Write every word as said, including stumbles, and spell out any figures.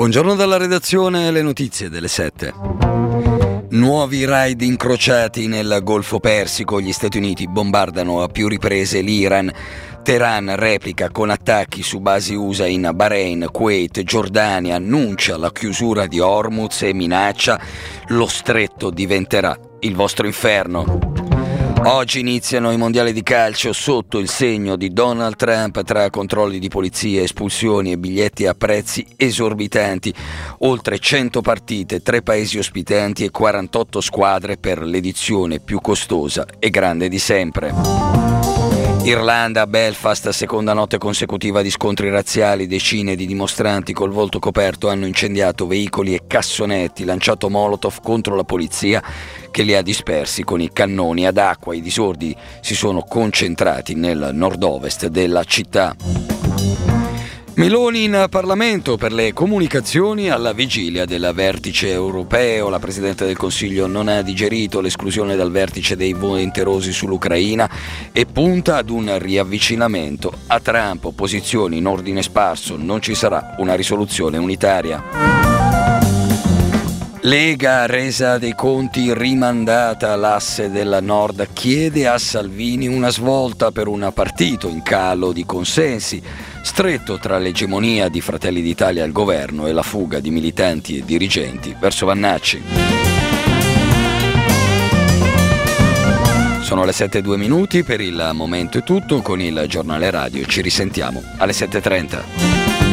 Buongiorno dalla redazione, le notizie delle sette. Nuovi raid incrociati nel Golfo Persico. Gli Stati Uniti bombardano a più riprese l'Iran. Teheran replica con attacchi su basi U S A in Bahrain, Kuwait, Giordania, annuncia la chiusura di Hormuz e minaccia lo stretto diventerà il vostro inferno. Oggi iniziano i mondiali di calcio sotto il segno di Donald Trump, tra controlli di polizia, espulsioni e biglietti a prezzi esorbitanti. Oltre cento partite, tre paesi ospitanti e quarantotto squadre per l'edizione più costosa e grande di sempre. Irlanda, Belfast, seconda notte consecutiva di scontri razziali. Decine di dimostranti col volto coperto hanno incendiato veicoli e cassonetti, lanciato molotov contro la polizia che li ha dispersi con i cannoni ad acqua. I disordini si sono concentrati nel nord-ovest della città. Meloni in Parlamento per le comunicazioni alla vigilia del vertice europeo. La Presidente del Consiglio non ha digerito l'esclusione dal vertice dei volenterosi sull'Ucraina e punta ad un riavvicinamento a Trump. Opposizioni in ordine sparso, non ci sarà una risoluzione unitaria. Lega, resa dei conti rimandata. L'asse della Nord chiede a Salvini una svolta per un partito in calo di consensi, stretto tra l'egemonia di Fratelli d'Italia al governo e la fuga di militanti e dirigenti verso Vannacci. Sono le sette e due minuti, per il momento è tutto. Con il giornale radio ci risentiamo alle sette e trenta.